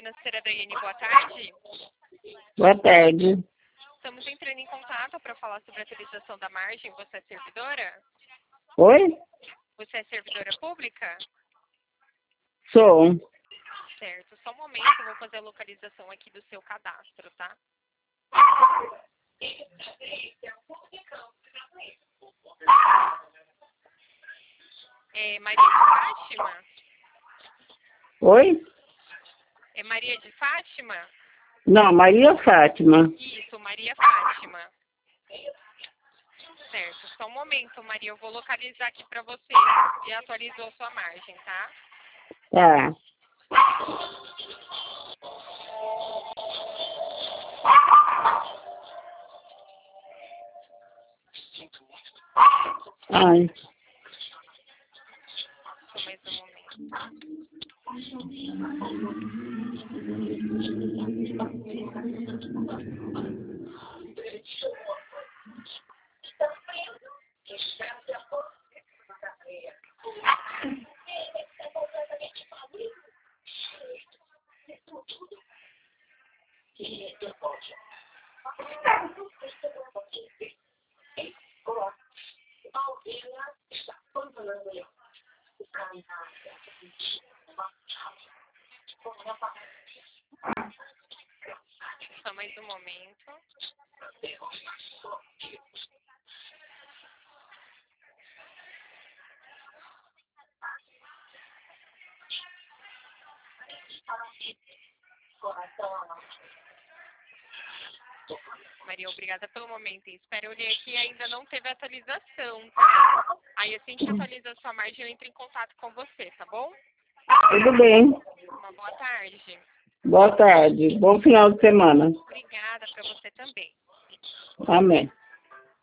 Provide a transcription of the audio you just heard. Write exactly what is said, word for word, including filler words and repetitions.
financeira da I N, boa tarde. Boa tarde. Estamos entrando em contato para falar sobre a atualização da margem. Você é servidora? Oi? Você é servidora pública? Sou. Certo. Só um momento, eu vou fazer a localização aqui do seu cadastro, tá? É Maria de Fátima? Oi? É Maria de Fátima? Não, Maria Fátima. Isso, Maria Fátima. Certo. Só um momento, Maria. Eu vou localizar aqui para você e atualizou a sua margem, tá? Tá. Ai. Só mais um momento. Só mais um momento. Maria, obrigada pelo momento. Espero eu ler aqui, ainda não teve atualização, tá? Aí assim que atualiza a sua margem, eu entro em contato com você, tá bom? Tudo bem. Uma boa tarde. Boa tarde. Bom final de semana. Obrigada para você também. Amém.